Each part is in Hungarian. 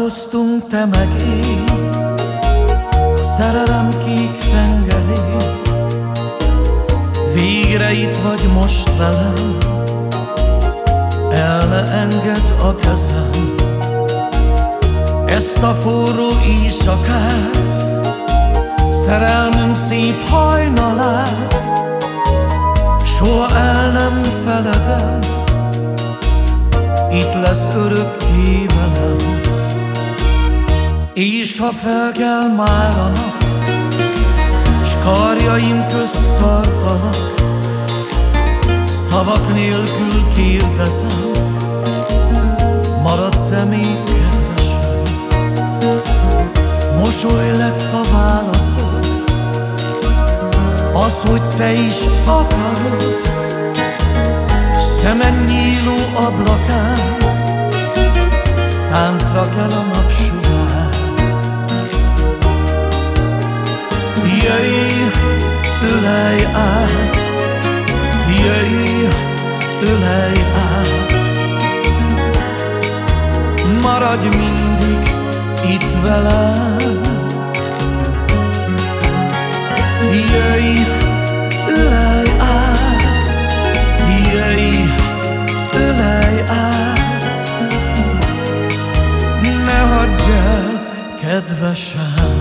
Találkoztunk te meg én a szerelem kék tengerén. Végre itt vagy most velem, el ne engedd a kezem. Ezt a forró éjszakát, szerelmünk szép hajnalát soha el nem feledem, itt lesz örökké velem. És ha felkel már a nap, s karjaim közt tartalak, szavak nélkül kérdezem, maradsz-e még kedvesem? Mosoly lett a válaszod, az, hogy te is akarod. Szemed nyíló ablakán táncra kell a napsugár. Jöjj, ölelj át, jöjj, ölelj át, maradj mindig itt velem. Jöjj, ölelj át, jöjj, ölelj át, ne hagyj el, kedvesem.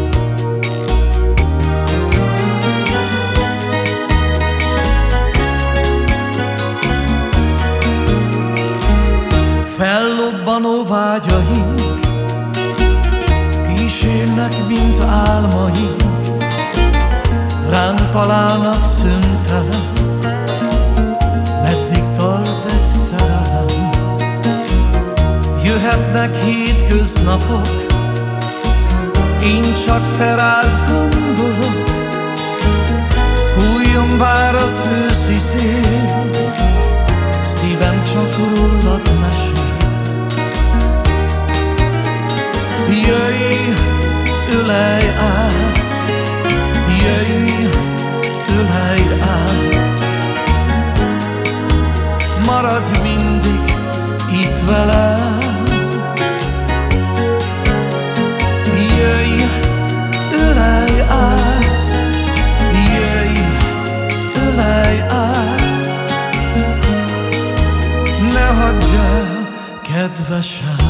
Fellobbanó vágyaink kísérnek, mint álmaink, ránk találnak szüntelen. Meddig tart egy szerelem? Jöhetnek hétköznapok, én csak te rád gondolok. Fújjon bár az őszi szél, szívem csak rólad mesél. Jöjj, ölelj át, jöjj, ölelj át, maradj mindig itt velem. Jöjj, ölelj át, jöjj, ölelj át, ne hagyj el, kedvesem.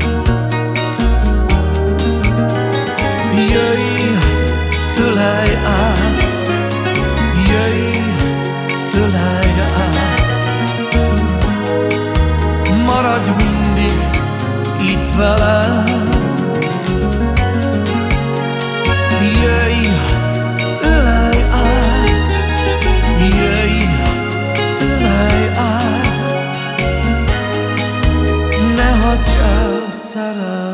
Jöjj, ölelj át, jöjj, ölelj át, maradj mindig itt velem. Jöjj, ölelj át, jöjj, ölelj át, ne hagyj el, szerelem.